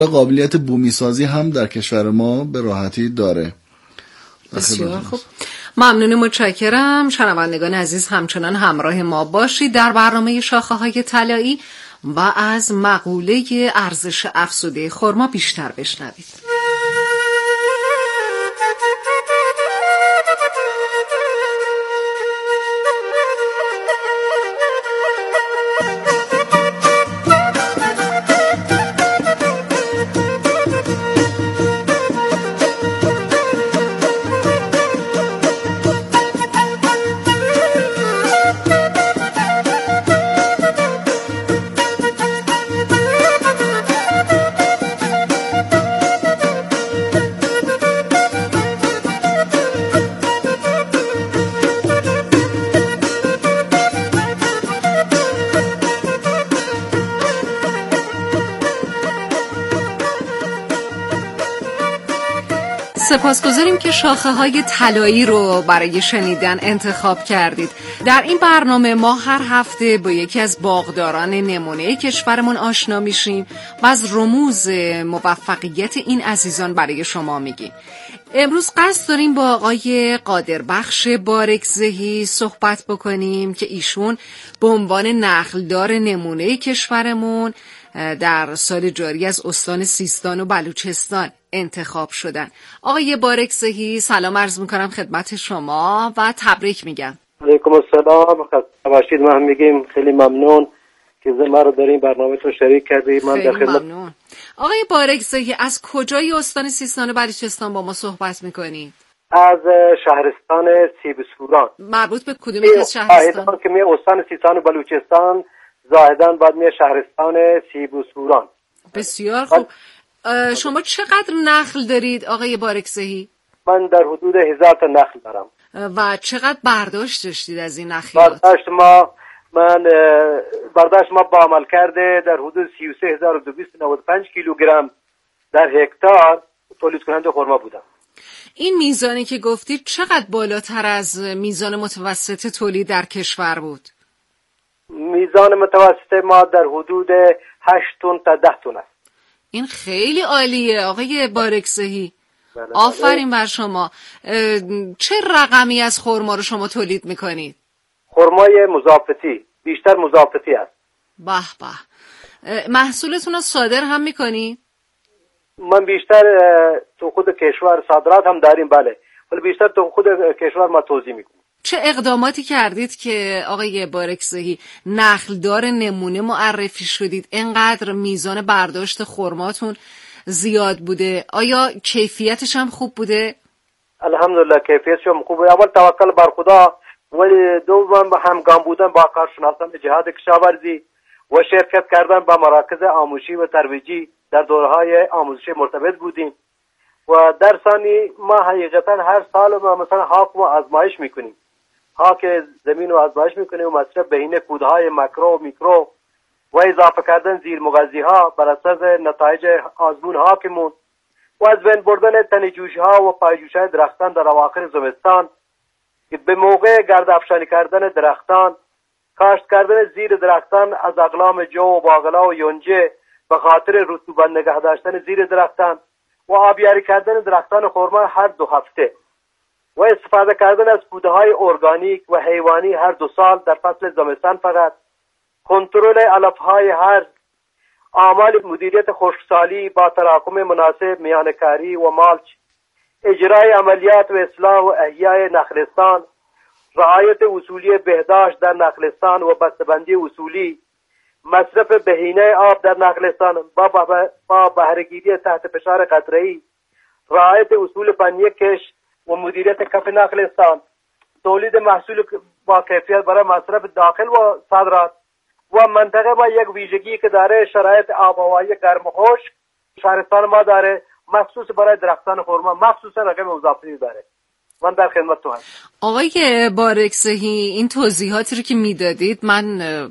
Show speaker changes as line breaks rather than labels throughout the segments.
قابلیت بومی سازی هم در کشور ما به راحتی داره.
بسیار خوب، ممنون، متشکرم. شنوندگان عزیز همچنان همراه ما باشید در برنامه شاخه های طلایی و از مقوله ارزش افزوده خرما بیشتر بشنوید. سپاسگزاریم که شاخه های طلایی رو برای شنیدن انتخاب کردید. در این برنامه ما هر هفته با یکی از باغداران نمونه کشورمون آشنا میشیم و از رموز موفقیت این عزیزان برای شما میگیم. امروز قصد داریم با آقای قادربخش بارکزهی صحبت بکنیم که ایشون به عنوان نخلدار نمونه کشورمون در سال جاری از استان سیستان و بلوچستان انتخاب شدن. آقای بارکزهی سلام عرض میکنم خدمت شما و تبریک میگم.
علیکم السلام، خسته باشید. ما هم میگیم خیلی ممنون که ما رو در این برنامه تو شریک کردید. من
خیلی ممنون. آقای بارکزهی از کجای استان سیستان و بلوچستان با ما صحبت میکنید؟
از شهرستان سیبسوران.
مربوط به کدوم یک از شهرستان؟
که می استان سیستان و بلوچستان زاهدان بعد می شهرستان سیبسوران.
بسیار خوب. شما چقدر نخل دارید آقای بارکزهی؟
من در حدود 1000 تا نخل دارم.
و چقدر برداشت داشتید از این نخیلات؟
برداشت ما با عمل کرده در حدود 33295 کیلوگرم در هکتار تولید کننده خرما بودم.
این میزانی که گفتید چقدر بالاتر از میزان متوسط تولید در کشور بود؟
میزان متوسط ما در حدود 8 تن تا 10 تن است.
این خیلی عالیه آقای بارکزهی. آفرین بر شما. چه رقمی از خرما رو شما تولید میکنید؟
خرمای مضافتی، بیشتر مضافتی است.
به به. محصولتون رو صادر هم میکنید؟
من بیشتر تو خود کشور صادرات هم داریم، بله، ولی بیشتر تو خود کشور ما توزیع میکنیم.
چه اقداماتی کردید که آقای بارکزهی نخلدار نمونه معرفی شدید؟ اینقدر میزان برداشت خرماتون زیاد بوده. آیا کیفیتش هم خوب بوده؟
الحمدلله کیفیتش هم خوبه. اول توکل بر خدا، ولی دوم همگام بودن با کارشناسان جهاد کشاورزی و شرکت کردن با مراکز آموزشی و ترویجی در دوره‌های آموزشی مرتبط بودیم. و در ثانی ما حقیقتا هر سال ما مثلا هاک و آزمایش میکنیم، هاک زمین رو آزمایش میکنیم و مصرف بین کودهای ماکرو و میکرو و اضافه کردن زیر مغذی ها بر اساس نتایج آزمون هاکمون و از بین بردن تنجوش ها و پایجوش های درختان در اواخر زمستان که به موقع گرد افشانی کردن درختان، کاشت کردن زیر درختان از اقلام جو و باقلا و یونجه به خاطر رطوبت نگه داشتن زیر درختان و آبیاری کردن درختان خرما هر 2 هفته و استفاده کردن از کودهای ارگانیک و حیوانی هر 2 سال در فصل زمستان فقط، کنترل علفهای هر، اعمال مدیریت خشکسالی با تراکم مناسب میانکاری و مالچ، اجرای عملیات و اصلاح و احیای نخلستان، رعایت اصولی بهداشت در نخلستان و بسته‌بندی اصولی، مصرف بهینه آب در نخلستان با بهره‌گیری تحت فشار قطره‌ای، رعایت اصول فنی کش و مدیریت کف نخلستان، تولید محصول با کیفیت برای مصرف داخل و صادرات و منطقه با یک ویژگی که داره شرایط آب و هوایی گرم و خشک. شهرستان ما داره مخصوص برای درختان خرما، مخصوصا رقم مضافتی داره. من در خدمت تو هستم.
آقای بارکزهی، این توضیحاتی رو که میدادید من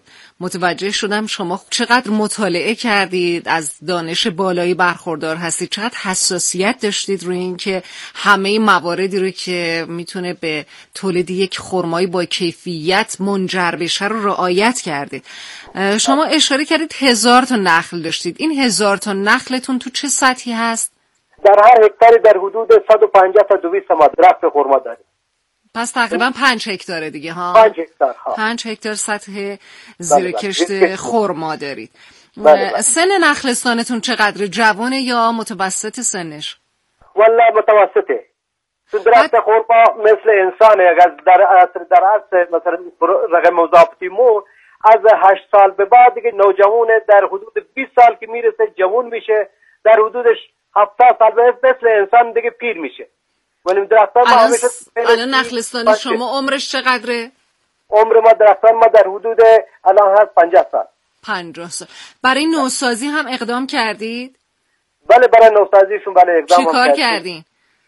متوجه شدم شما چقدر مطالعه کردید، از دانش بالایی برخوردار هستید، چقدر حساسیت داشتید روی این که همه مواردی رو که میتونه به تولید یک خرمایی با کیفیت منجر بشه رو رعایت کردید. شما اشاره کردید 1000 تا نخل داشتید. این 1000 تا نخلتون تو چه سطحی هست؟
در هر هکتاری در حدود 150 تا 200 ما درخت خرما داریم.
پس تقریبا 5 هکتاره دیگه ها.
5 هکتار ها.
5 هکتار سطح زیر کشت خرما دارید.
بله.
سن نخلستانتون چقدر؟ جوانه یا متوسط سنش؟
والله متوسطه. درخت خرما مثل انسانه، اگر در اصل مثلا رقم مضافتی مو از 8 سال به بعد دیگه نوجوانه، در حدود 20 سال که میرسه جوان میشه، در حدود 70 سال مثل انسان دیگه پیر میشه. ولی درختان ما همیشه
الان نخلستان شما عمرش چقدره؟
عمر ما درختان ما در حدود الان هست 50 سال.
50 سال. برای نوسازی هم اقدام کردید؟
بله برای نوسازیشون بله اقدام
چی کار کردین؟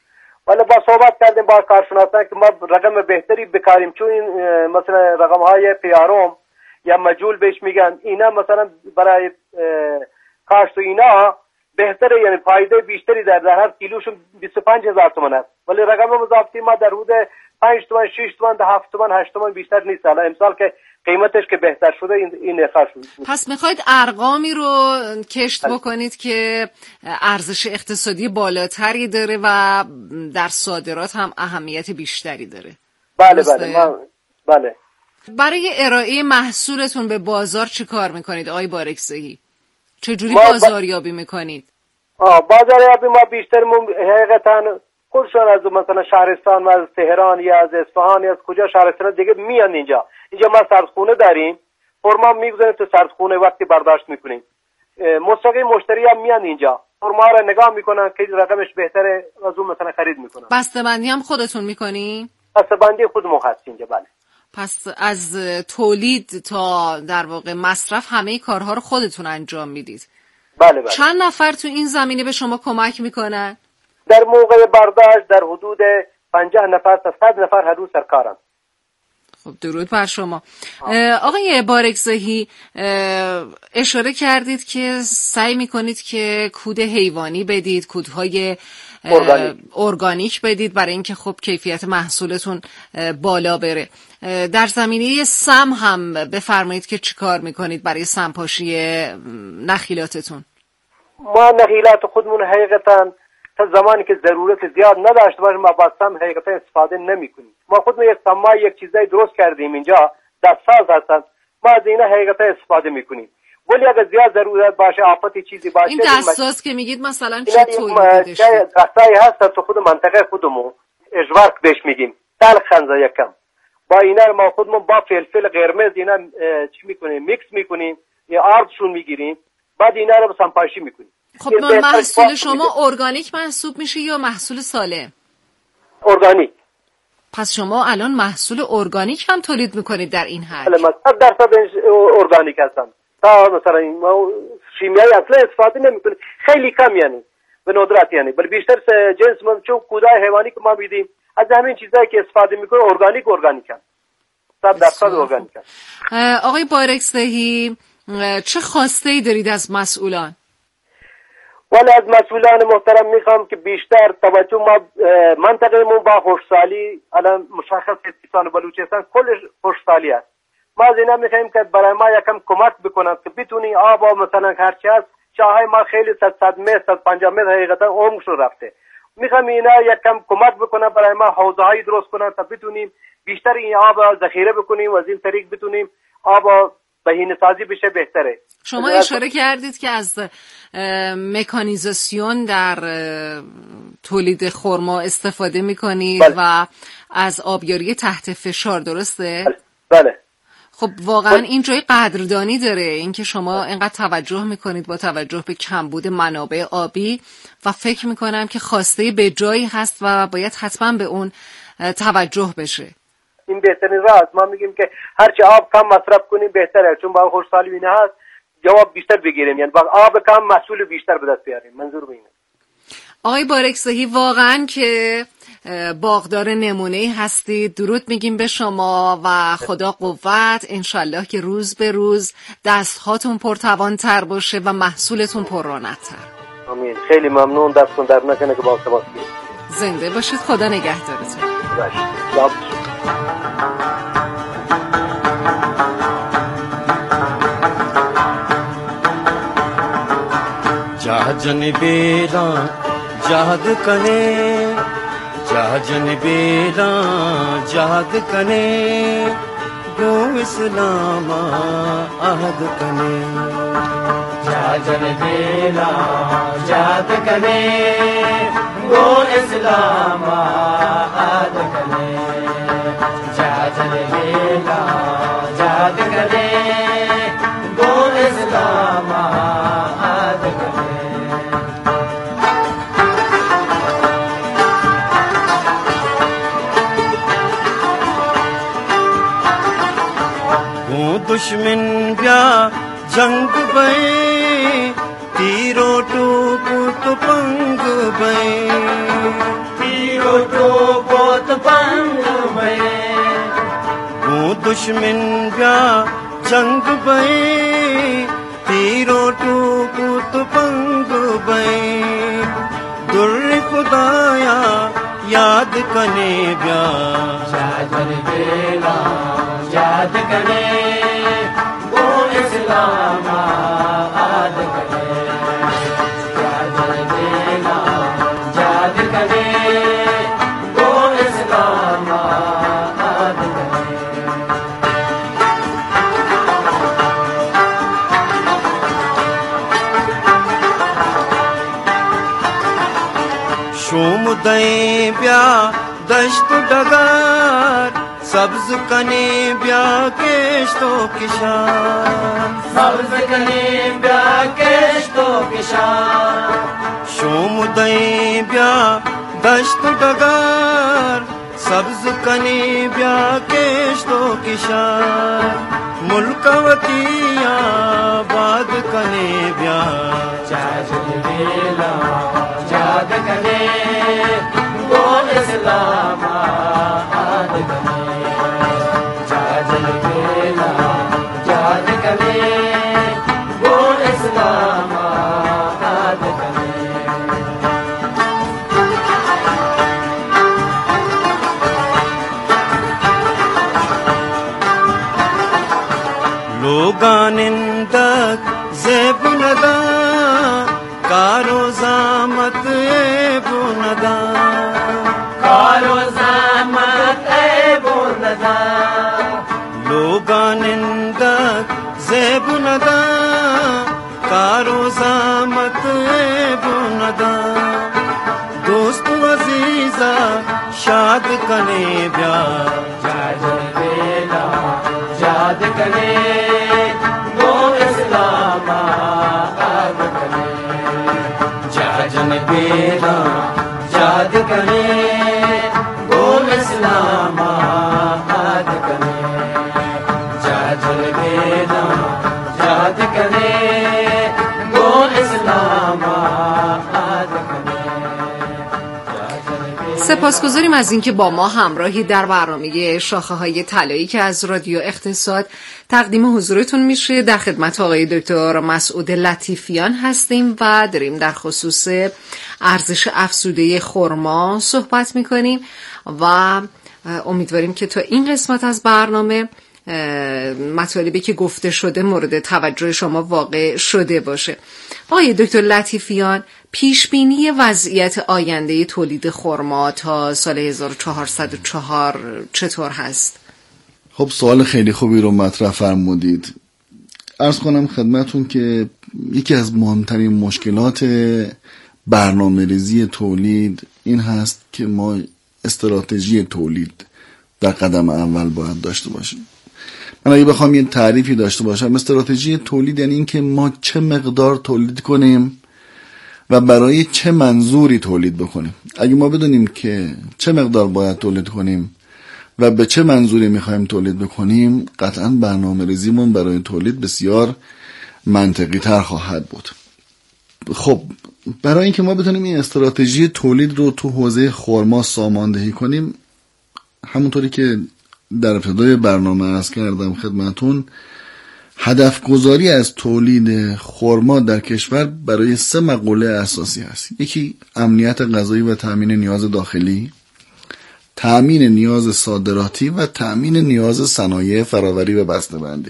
بله با صحبت کردیم با کارشناسان که ما رقم بهتری بکاریم، چون این مثلا رقم های پیاروم یا مجول بهش میگن، اینا مثلا برای کاشت و اینا بهتره، یعنی فایده بیشتری در هر کیلوشون 25000 تومان است، ولی رقم مضافتی ما در حدود 5 تومان 6 تومان 7 تومان 8 تومان بیشتر نیست. حالا امسال که قیمتش که بهتر شده این نرخ شد.
پس میخواید ارقامی رو کشت بکنید که ارزش اقتصادی بالاتری داره و در صادرات هم اهمیت بیشتری داره.
بله بله.
برای ارائه محصولتون به بازار چی کار میکنید آقای بارکزهی؟ چجوری بازاریابی میکنید؟
بازاریابی ما بیشتر حقیقتا خودشان از مثلا شهرستان و از تهران یا از اصفهان یا از کجا شهرستان دیگه میان اینجا ما سردخونه داریم، خرما میگذاریم تو سردخونه، وقتی برداشت میکنیم مستقیم مشتری هم میان اینجا خرما رو نگاه میکنن که رقمش بهتره، از اون مثلا خرید میکنن.
بسته‌بندی هم خودتون میکنی؟
بسته‌بندی خودمون هست اینجا. بله.
پس از تولید تا در واقع مصرف همه کارها رو خودتون انجام میدید؟
بله.
چند نفر تو این زمینه به شما کمک میکنن؟
در موقع برداشت در حدود 50 نفر تا 100 نفر هر روز سرکارن.
خب درود بر شما. آقای بارکزهی، اشاره کردید که سعی میکنید که کود حیوانی بدید، کودهای ارگانیک بدید برای اینکه خب کیفیت محصولتون بالا بره. در زمینه سم هم بفرمایید که چی کار میکنید برای سمپاشی نخیلاتتون؟
ما نخیلات خودمون حقیقتا تا زمانی که ضرورت زیاد نداشته باشیم ما با سم حقیقتا استفاده نمیکنیم. ما خودمون یک سمای یک چیزای درست کردیم اینجا، دستساز هستن، ما از اینا حقیقتا استفاده میکنیم، ولی اگر زیاد ضرورت باشه آفتی چیزی باشه
این دستساز که میگید مثلا چه تولیدش؟
دستای هست تو خود منطقه خودمون اجوارک بهش میگیم، تلخ خنزه یکم، با اینا ما خودمون با فلفل قرمز اینا چی میکنیم، میکس میکنیم، یا آردشون میگیریم، بعد اینا رو سمپاشی میکنیم.
خب محصول شما ارگانیک محسوب میشه یا محصول سالم؟
ارگانیک.
پس شما الان محصول ارگانیک هم تولید میکنید در این حد؟
بله، 100% ارگانیک هستن. تا مثلا ما شیمیایی اصلا استفاده نمیکنیم، خیلی کم، یعنی به ندرت، یعنی ولی بیشتر جنس ما چون کودای حیوانی که ما میدیم از همین چیزایی که استفاده میکنیم ارگانیک هست. 100% ارگانیک هست.
آقای بارکزهی، چه خواسته‌ای دارید از مسئولان؟
ولی از مسئولان محترم میخوام که بیشتر توجه ما منطقه‌مون با خوشسالی، الان مشخص سیستان و بلوچستان کلش خوشسالی است. ما از اینا میخوایم که برای ما یکم کمک بکنند که بتونی آب و مثلا هرچی هست، چاهای ما خیلی 100 متر 150 متر حقیقتا عمقش رفته، میخوام اینا یکم کمک بکنن برای ما حوضه هایی درست کنن تا بتونیم بیشتر این آب ذخیره بکنیم و از این طریق بتونیم آب بهینه سازی بشه بهتره.
شما اشاره کردید که از مکانیزاسیون در تولید خرما استفاده میکنید. بله. و از آبیاری تحت فشار، درسته؟
بله.
خب واقعا این جای قدردانی داره، اینکه شما اینقدر توجه میکنید با توجه به کمبود منابع آبی، و فکر میکنم که خواسته به جایی هست و باید حتما به اون توجه بشه.
این بهترین راه است. ما میگیم که هرچی آب کم مصرف کنیم بهتره، چون با خوشحالی اینه هست جواب بیشتر بگیریم، یعنی با آب کم محصول بیشتر به دست بیاریم. منظور اینه.
آقای بارکزایی واقعا که باغدار نمونه هستید. درود میگیم به شما و خدا قوت. انشالله که روز به روز دستهاتون پرتوان‌تر باشه و محصولتون پررونق‌تر.
آمین. خیلی ممنون. دستتون در نکنه که با سپاس.
زنده باشید. خدا نگهدارتون.
जहाजन बेरा जहाद कने जहाजन बेरा जहाद कने गो इस्लामा आहद कने जहाजन बेरा जहाद कने गो इस्लामा आहद कने जहाजन बेरा जहाद कने गो इस्लामा आहद कने दुश्मन ब्या जंग बे तीरो टूको तो पंग बे तीरो टूको तो पंग बे वो दुश्मन ब्या जंग बे तीरो टूको तो पंग बे दुर खुदाया याद कने ब्या जाजर बेला याद कने इस्लामा आद करे याद देना याद करे वो इस्लामा आद करे शोम दे ब्या दश्त डगार सब्ज कने ब्या केश्तो किशान सब्ज कने ब्या केश्तो किशान शोम दे ब्या दश्त डगार सब्ज कने ब्या केश्तो किशान मुल्कवतिया बाद कने ब्या चाजल बेला याद कने वो इस्लामा आद कने याद करे वो इस्लामा आद करे लोगानिंदक ज़ेबुनदा कारो ज़ामत एबुनदा कारो ज़ामत एबुनदा लोगानिंदक ज़ेबुनदा कारो ज़ामत एबुनदा दोस्त अज़ीज़ा शाद कने ब्या जाजर बेला याद कने वो इस्लामा आद कने जाजन बेला याद कने वो इस्लामा आद कने जाजन बेला याद कने वो इस्लामा आद कने
سپاسگزاریم از اینکه با ما همراهی در برنامه شاخه‌های طلایی که از رادیو اقتصاد تقدیم حضورتون میشه. در خدمت آقای دکتر مسعود لطیفیان هستیم و داریم در خصوص ارزش افزوده خرما صحبت میکنیم و امیدواریم که تا این قسمت از برنامه مطالبی که گفته شده مورد توجه شما واقع شده باشه. آقای دکتر لطیفیان، پیشبینی وضعیت آینده تولید خرما تا سال 1404 چطور هست؟
خب سوال خیلی خوبی رو مطرح فرمودید. عرض کنم خدمتون که یکی از مهمترین مشکلات برنامه‌ریزی تولید این هست که ما استراتژی تولید در قدم اول باید داشته باشیم. من اگه بخوام یه تعریفی داشته باشم، استراتژی تولید یعنی این که ما چه مقدار تولید کنیم و برای چه منظوری تولید بکنیم. اگه ما بدونیم که چه مقدار باید تولید کنیم و به چه منظوری میخوایم تولید بکنیم، قطعاً برنامه ریزیمون برای تولید بسیار منطقی تر خواهد بود. خب برای اینکه ما بتونیم این استراتژی تولید رو تو حوزه خرما ساماندهی کنیم، همونطوری که در ابتدای برنامه عرض کردم خدمتون، هدف گذاری از تولید خرما در کشور برای 3 مقوله اساسی هست. یکی امنیت غذایی و تامین نیاز داخلی، تامین نیاز صادراتی و تامین نیاز صنایع فرآوری و بسته‌بندی.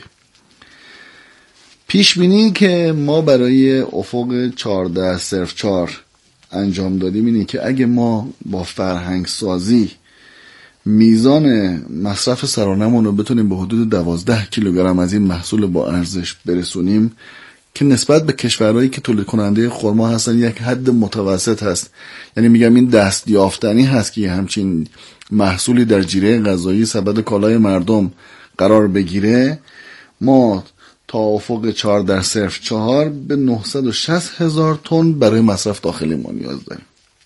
پیش بینی که ما برای افق 1404 انجام دادیم اینه که اگه ما با فرهنگ سازی میزان مصرف سرانه‌مون رو بتونیم به حدود 12 کیلوگرم از این محصول با ارزش برسونیم که نسبت به کشورهایی که تولید کننده خرما هستن یک حد متوسط هست، یعنی میگم این دستیافتنی هست که همچین محصولی در جیره غذایی سبد کالای مردم قرار بگیره، ما تا افق 1404 به 960,000 تن برای مصرف داخلی ما نیاز داریم.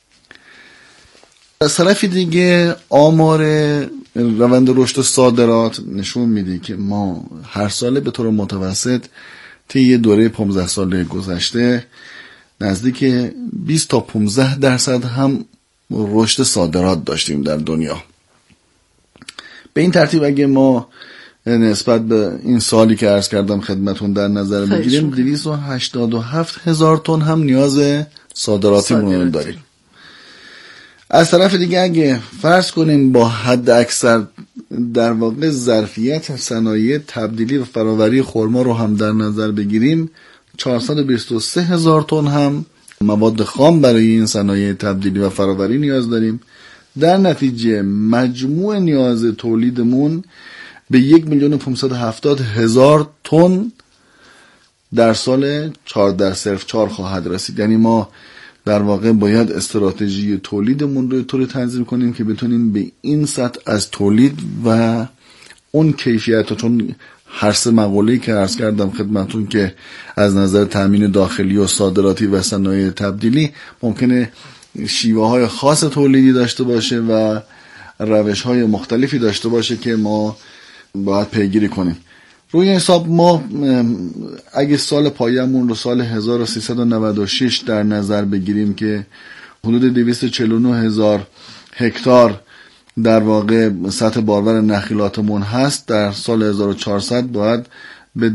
از طرف دیگه آمار روند رشد صادرات نشون میده که ما هر ساله به طور متوسط طی دوره 15 سال گذشته نزدیک 20 تا 15% هم رشد صادرات داشتیم در دنیا. به این ترتیب اگه ما نسبت به این سالی که عرض کردم خدمتون در نظر بگیریم 287,000 تن هم نیاز صادراتی مون داریم. از طرف دیگه اگه فرض کنیم با حد اکثر در واقع ظرفیت صنایع تبدیلی و فرآوری خرما رو هم در نظر بگیریم 423,000 تن هم مواد خام برای این صنایع تبدیلی و فرآوری نیاز داریم. در نتیجه مجموع نیاز تولیدمون به 1,570,000 تن در سال 1404 خواهد رسید. یعنی ما در واقع باید استراتژی تولیدمون رو طوری تنظیم کنیم که بتونیم به این سطح از تولید و اون کیفیت، چون هر 3 مقوله‌ای که عرض کردم خدمتون که از نظر تامین داخلی و صادراتی و صنایع تبدیلی ممکنه شیوه های خاص تولیدی داشته باشه و روش های مختلفی داشته باشه که ما باید پیگیری کنیم. روی حساب ما اگه سال پایه‌مون رو سال 1396 در نظر بگیریم که حدود 249,000 هکتار در واقع سطح بارور نخیلاتمون هست، در سال 1400 باید به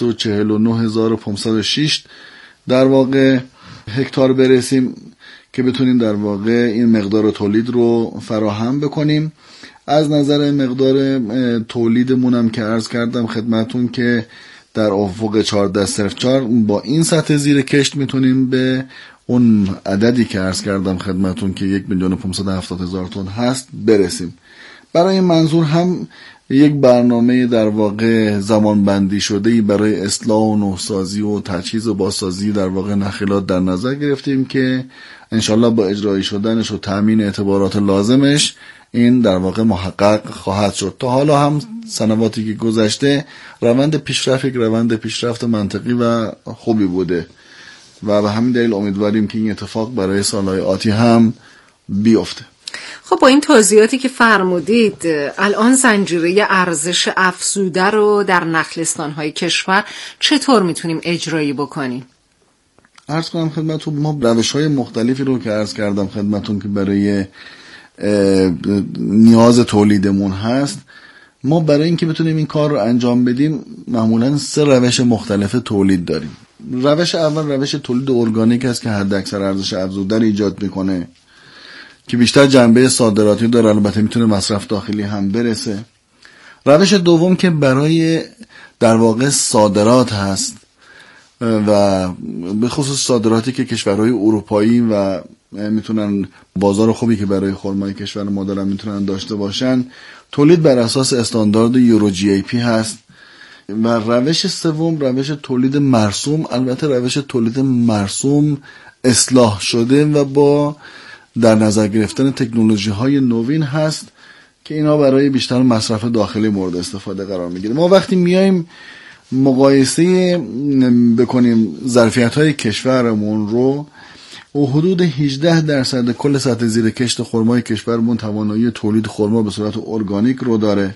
249,506 در واقع هکتار برسیم که بتونیم در واقع این مقدار تولید رو فراهم بکنیم. از نظر مقدار تولیدمون هم که عرض کردم خدمتون که در افق 1404 با این سطح زیر کشت میتونیم به اون عددی که عرض کردم خدمتون که 1,570,000 تن هست برسیم. برای این منظور هم یک برنامه در واقع زمان بندی شده‌ای برای اصلاح و نوسازی و تجهیز و بازسازی در واقع نخیلات در نظر گرفتیم که انشالله با اجرایی شدنش و تامین اعتبارات لازمش این در واقع محقق خواهد شد. تا حالا هم سنواتی که گذشته روند پیشرفت منطقی و خوبی بوده و به همین دلیل امیدواریم که این اتفاق برای سالهای آتی هم بیفته.
خب با این توضیحاتی که فرمودید الان زنجیره ارزش افزوده رو در نخلستان‌های کشور چطور میتونیم اجرایی بکنیم؟
عرض کنم خدمتون ما روش‌های مختلفی رو که عرض کردم خدمتون که برای نیاز تولیدمون هست، ما برای اینکه بتونیم این کار رو انجام بدیم معمولاً 3 روش مختلف تولید داریم. روش اول روش تولید ارگانیک است که حد اکثر ارزش افزوده رو ایجاد میکنه که بیشتر جنبه صادراتی داره، البته میتونه مصرف داخلی هم برسه. روش دوم که برای در واقع صادرات هست و به خصوص صادراتی که کشورهای اروپایی و میتونن بازار خوبی که برای خرمای کشور ما دارن میتونن داشته باشن، تولید بر اساس استاندارد یورو جی ای پی هست. و روش سوم روش تولید مرسوم، البته روش تولید مرسوم اصلاح شده و با در نظر گرفتن تکنولوژی های نوین هست که اینا برای بیشتر مصرف داخلی مورد استفاده قرار میگیره. ما وقتی میایم مقایسه بکنیم ظرفیت های کشورمون رو و حدود 18% کل سطح زیر کشت خرمای کشورمون توانایی تولید خرما به صورت ارگانیک رو داره،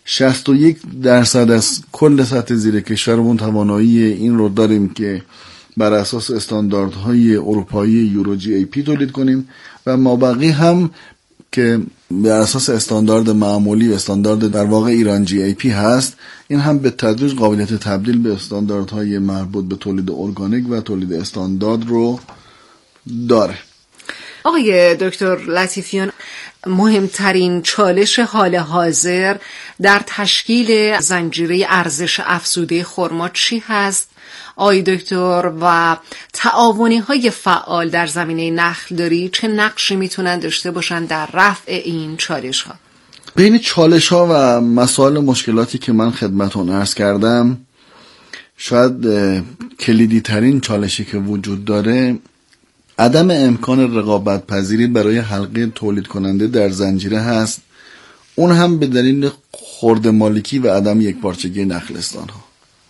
61% از کل سطح زیر کشورمون توانایی این رو داریم که بر اساس استانداردهای اروپایی یورو جی ای پی تولید کنیم و مابقی هم که بر اساس استاندارد معمولی و استاندارد در واقع ایران جی ای پی هست، این هم به تدریج قابلیت تبدیل به استانداردهای مربوط به تولید ارگانیک و تولید استاندارد رو داره.
آقای دکتر لطیفیان، مهمترین چالش حال حاضر در تشکیل زنجیره ارزش افزوده خرما چی هست؟ آقای دکتر، و تعاونی‌های فعال در زمینه نخلداری چه نقشی میتونن داشته باشن در رفع این چالش‌ها؟
بین چالش‌ها و مسائل مشکلاتی که من خدمتتون عرض کردم، شاید کلیدی ترین چالشی که وجود داره عدم امکان رقابت پذیری برای حلقه تولید کننده در زنجیره هست، اون هم به دلیل خرد مالکی و عدم یکپارچگی نخلستان ها.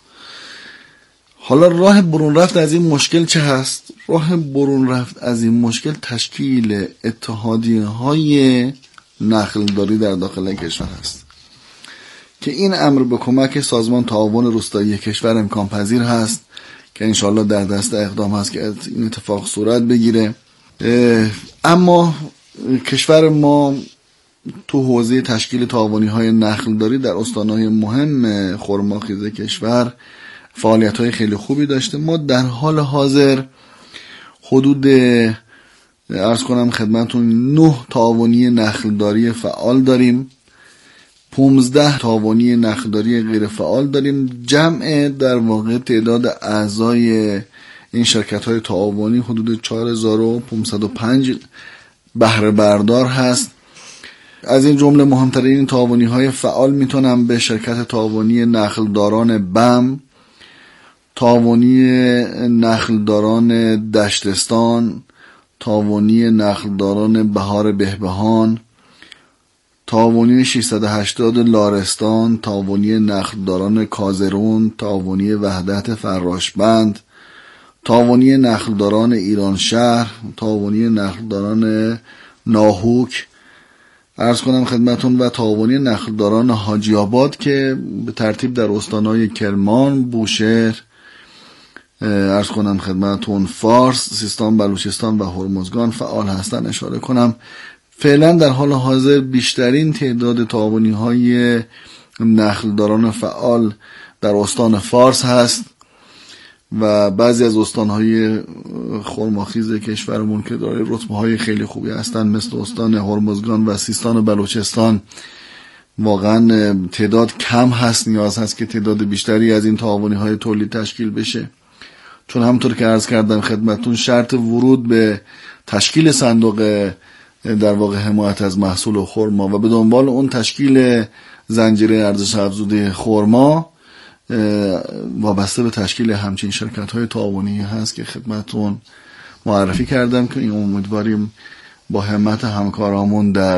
حالا راه برون رفت از این مشکل چه هست؟ راه برون رفت از این مشکل تشکیل اتحادیه های نخلداری در داخل کشور هست که این امر به کمک سازمان تعاون روستایی کشور امکان پذیر هست که انشالله در دست اقدام هست که این اتفاق صورت بگیره. اما کشور ما تو حوزه تشکیل تعاونی های نخلداری در استانهای مهم خرماخیز کشور فعالیت های خیلی خوبی داشته. ما در حال حاضر حدود عرض کنم خدمتون 9 تعاونی نخلداری فعال داریم، 15 تعاونی نخلداری غیر فعال داریم. جمع در واقع تعداد اعضای این شرکت های تعاونی حدود 4505 بهره بردار هست. از این جمله مهمترین تعاونی های فعال میتونم به شرکت تعاونی نخلداران بم، تعاونی نخلداران دشتستان، تعاونی نخلداران بهار بهبهان، تعاونی 680 لارستان، تعاونی نخلداران کازرون، تعاونی وحدت فراشبند، تعاونی نخلداران ایران شهر، تعاونی نخلداران ناهوک عرض کنم خدمتون و تعاونی نخلداران حاجی آباد که به ترتیب در استانهای کرمان، بوشهر عرض کنم خدمتون، فارس، سیستان بلوچستان و هرمزگان فعال هستن. اشاره کنم فعلا در حال حاضر بیشترین تعداد تعاونی های نخلداران فعال در استان فارس هست و بعضی از استانهای خرماخیز کشورمون که دارای رتبه های خیلی خوبی هستن مثل استان هرمزگان و سیستان و بلوچستان واقعا تعداد کم هست، نیاز هست که تعداد بیشتری از این تعاونی های تولید تشکیل بشه، چون همونطور که عرض کردم خدمتون شرط ورود به تشکیل صندوق در واقع حمایت از محصول خرما و به دنبال اون تشکیل زنجیره ارزش افزوده خرما وابسته به تشکیل همچین شرکت های تعاونی هست که خدمتون معرفی کردم که این امیدواریم با همت همکارامون در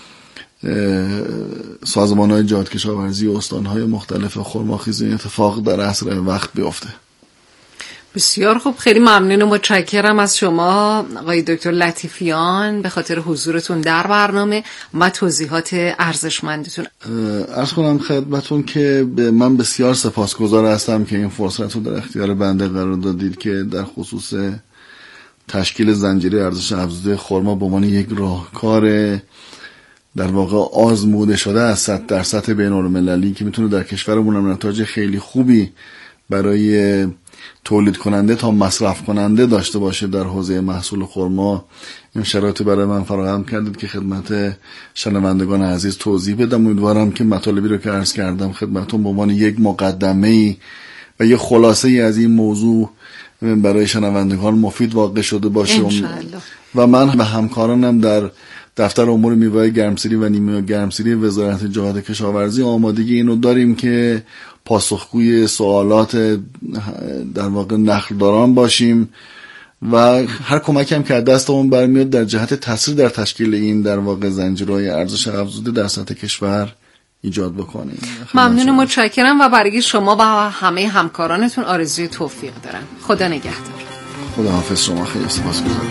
سازمان های جهاد کشاورزی و استان های مختلف خرماخیز این اتفاق در عصر وقت بیفته.
بسیار خوب، خیلی ممنون و متشکرم از شما آقای دکتر لطیفیان به خاطر حضورتون در برنامه و توضیحات ارزشمندتون.
عرض کنم خدمتون که من بسیار سپاسگزار هستم که این فرصت رو در اختیار بنده قرار دادید که در خصوص تشکیل زنجیره ارزش افزوده خرما به عنوان یک راهکار در واقع آزموده شده از در سطح بین‌المللی که میتونه در کشورمون نتایج خیلی خوبی برای تولید کننده تا مصرف کننده داشته باشه در حوزه محصول خرما، این شرایط برای من فراهم کردید که خدمت شنوندگان عزیز توضیح بدم. امیدوارم که مطالبی رو که عرض کردم خدمتتون به عنوان یک مقدمه‌ای و یک خلاصه‌ای از این موضوع برای شنوندگان مفید واقع شده باشه و من و همکارانم در دفتر امور میوه گرمسیری و نیمه گرمسیری وزارت جهاد کشاورزی آمادگی اینو داریم که پاسخگوی سوالات در واقع نخلداران باشیم و هر کمکی هم که از دستمون برمیاد در جهت تسریع در تشکیل این در واقع زنجیرهای ارزش افزوده در سطح کشور ایجاد بکنیم.
ممنون و متشکرم و برای شما و همه همکارانتون آرزوی توفیق دارم. خدا نگهدار.
خدا حافظ. شما خیلی سپاسگزارم.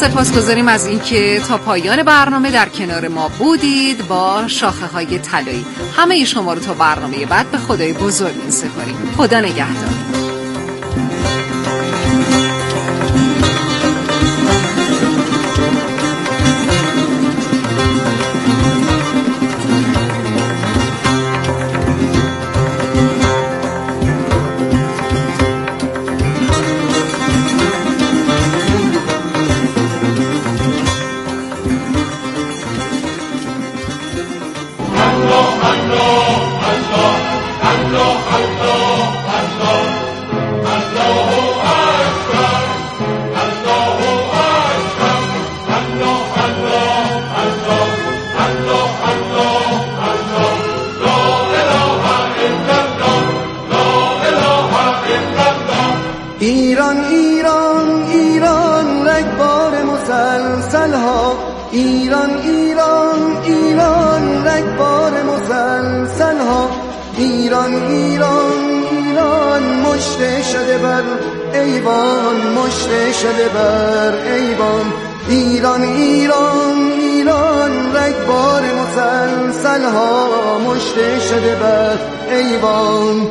سپاسگزاریم از اینکه تا پایان برنامه در کنار ما بودید. با شاخه های طلایی همه شما رو تا برنامه بعد به خدای بزرگ می‌سپاریم. خدا نگهدار.
ایران ایران ایران رگبار مسلسل ها، ایران ایران ایران رگبار مسلسل ها، ایران ایران ایران مشت شده بر ایوان، مشت شده بر ایوان، ایران ایران ایران رگبار مسلسل ها، مشت شده بر ایوان.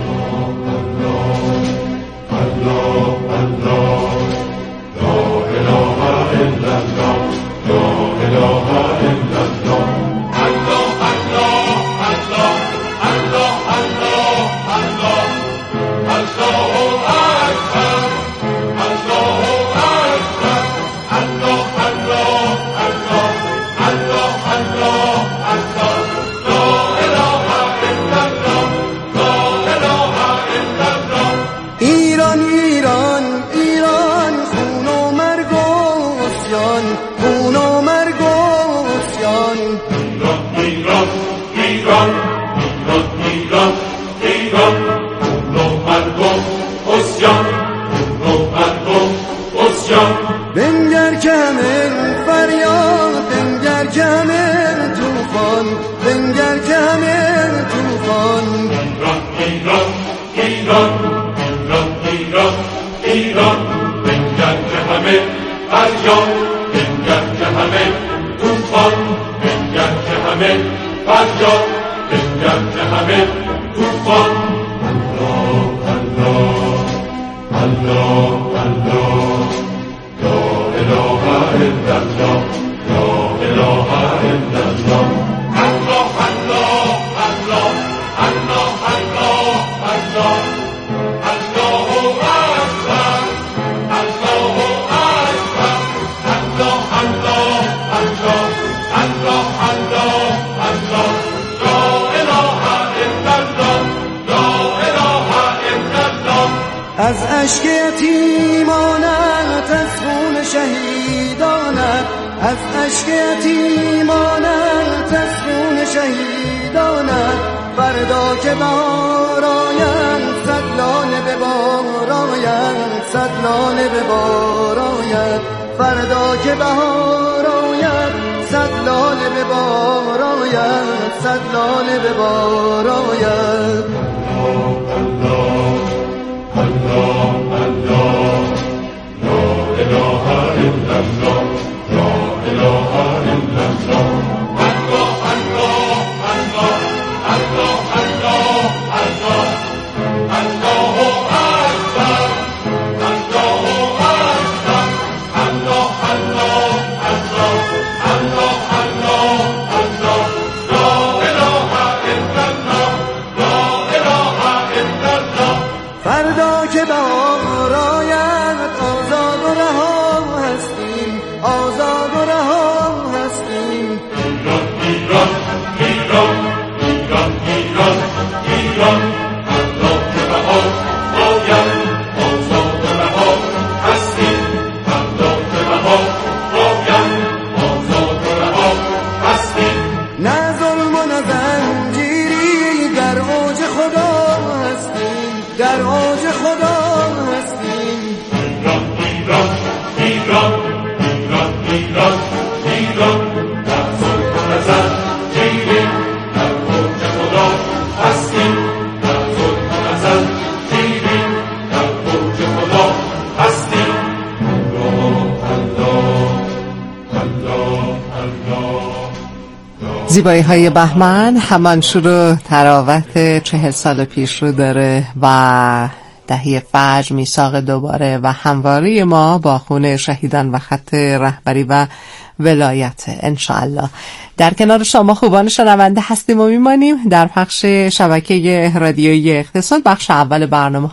بنگر کمر فریاد، بنگر کمر توفان، بنگر کمر توفان. ایران ایران ایران ایران ایران بنگر کمر فریاد، بنگر کمر توفان، بنگر کمر فریاد، بنگر کمر توفان. الله الله الله الله از اشک یتیمانت، از خون شهیدانت، از اشک یتیمانت، از خون شهیدانت. فردا که بهار آید، صد لاله به بار آید، صد لاله به بار آید. فردا که بهار آید، صد لاله به بار آید، صد لاله به بار آید. فردا که بهار آید، آزاد و رها هستیم، آزاد و رها هستیم. ایران ایران ایران ایران ایران ایران فردا که بهار آید، آزاد و رها هستیم. فردا که بهار آید، آزاد و رها هستیم. نه ظلم و نه زنجیری، در اوج خدا هستیم، در اوج خدا هستیم.
زیبایی های بهمن همان شروع تراوت 40 سال پیش رو داره و دهی فجر میثاق دوباره و همواری ما با خون شهیدان و خط رهبری و ولایت انشاءالله. در کنار شما خوبان شنونده هستیم و میمانیم در پخش شبکه رادیویی اقتصاد. بخش اول برنامه